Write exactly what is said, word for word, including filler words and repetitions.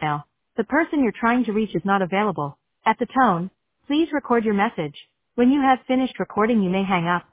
voicemail. The person you're trying to reach is not available. At the tone, please record your message. When you have finished recording, you may hang up.